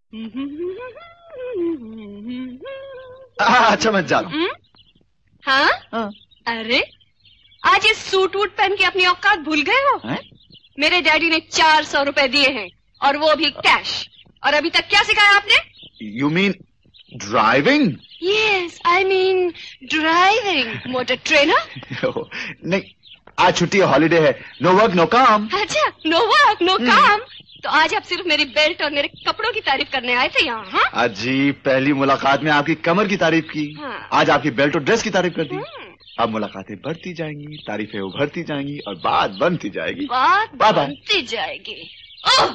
अच्छा मत जाओ। हाँ? अरे आज ये सूट वूट पहन के अपनी औकात भूल गए हो? मेरे डैडी ने 400 रुपए दिए हैं और वो भी कैश। और अभी तक क्या सिखाया आपने? You mean driving? Yes, I mean driving. Motor trainer? नहीं, आज छुट्टी है, हॉलीडे है। नो वर्क नो काम। अच्छा, नो वर्क नो काम। तो आज आप सिर्फ मेरी बेल्ट और मेरे कपड़ों की तारीफ करने आए थे यहाँ? हाँ? अजी, पहली मुलाकात में आपकी कमर की तारीफ की। हाँ। आज आपकी बेल्ट और ड्रेस की तारीफ कर दी। अब मुलाकातें बढ़ती जाएंगी, तारीफें उभरती जाएंगी और बात बनती जाएगी। बात बनती जाएगी। ओह!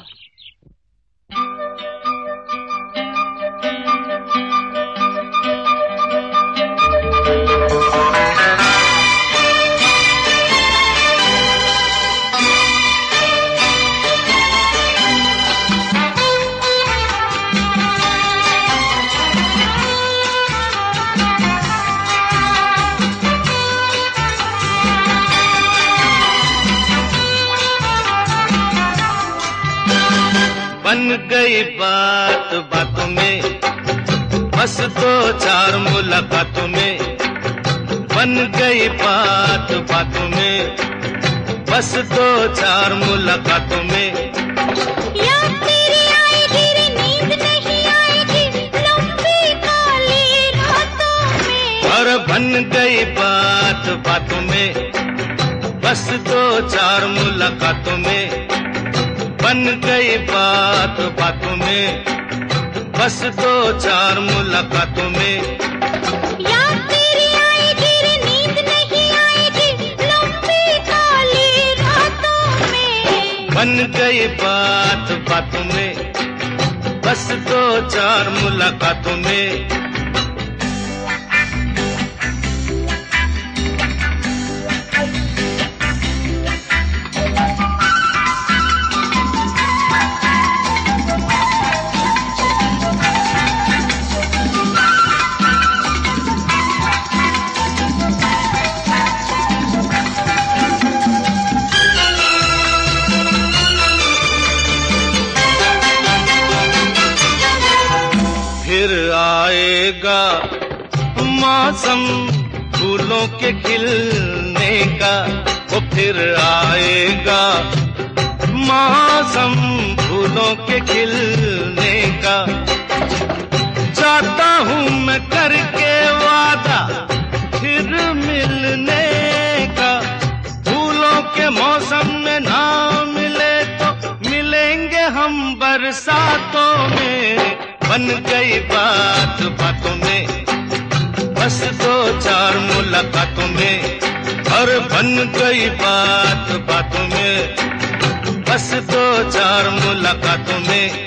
बन गई बात बातों में, बस दो चार मुलाकातों में। बन गई बात बातों में, बस दो चार मुलाकातों में। याद तेरी आएगी रे, नींद नहीं आएगी लंबी काली रातों में। और बन गई बात बातों में, बस दो चार मुलाकातों में। बन गई बात बातों में, बस दो चार मुलाकातों में। याद तेरी आएगी रे, नींद नहीं आएगी लंबी काली रातों में। बन गई बात बातों में, बस दो चार मुलाकातों में। फिर आएगा मौसम फूलों के खिलने का। वो फिर आएगा मौसम फूलों के खिलने का। चाहता हूँ मैं करके वादा फिर मिलने का। फूलों के मौसम में ना मिले तो मिलेंगे हम बरसातों में। बन गई बात बातों में, बस दो चार मुलाकातों में। और बन गई बात बातों में, बस दो चार मुलाकातों में।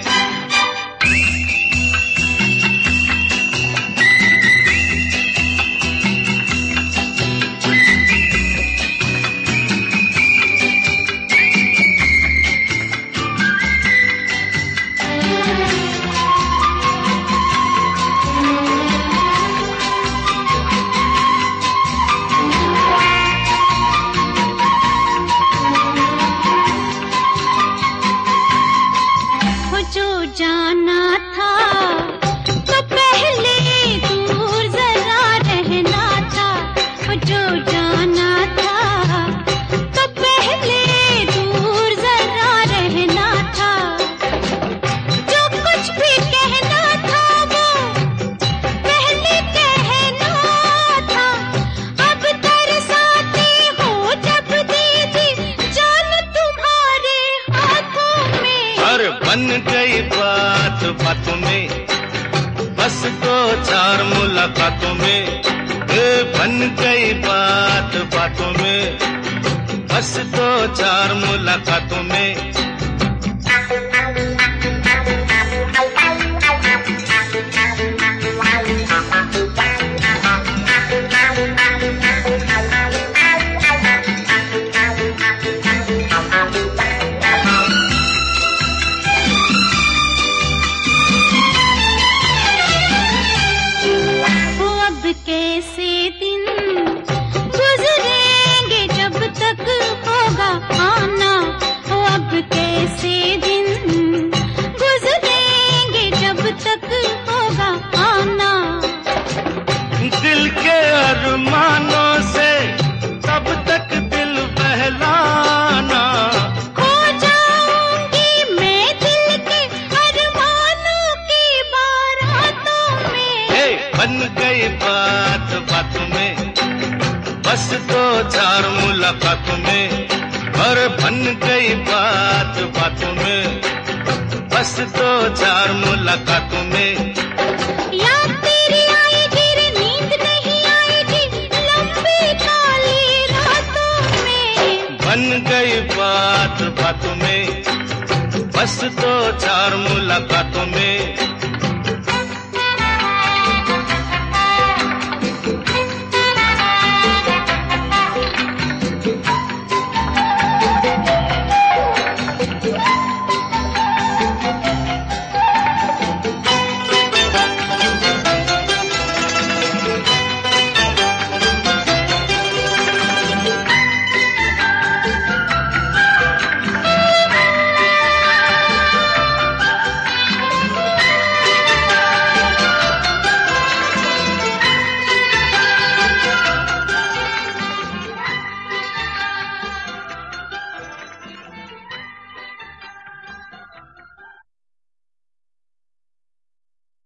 जाना था तो पहले दूर जरा रहना था। जो जाना था तो पहले दूर जरा रहना था। जो कुछ भी कहना था वो पहले कहना था। अब तरसाते हो जब दीदी जान तुम्हारे हाथों में। और बन गई बात बातों में, बस दो चार मुलाकातों में। बन गई बात बातों में, बस दो चार मुलाकातों में। कैसे दिन गुजरेंगे जब तक होगा आना। अब बन गई बात बातों में, बस दो चार मुलाकातों में। याद तेरी आएगी रे, नींद नहीं आएगी लंबी काली रातों में। बन गई बात बातों में, बस दो चार मुलाकातों में।